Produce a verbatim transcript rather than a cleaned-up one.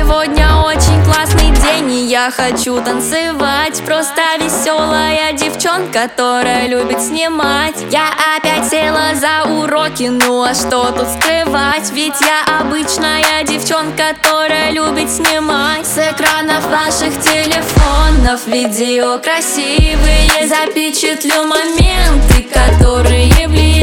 Сегодня очень классный день, и я хочу танцевать. Просто веселая девчонка, которая любит снимать. Я опять села за уроки, ну а что тут скрывать? Ведь я обычная девчонка, которая любит снимать. С экранов ваших телефонов видео красивые запечатлю моменты, которые влияют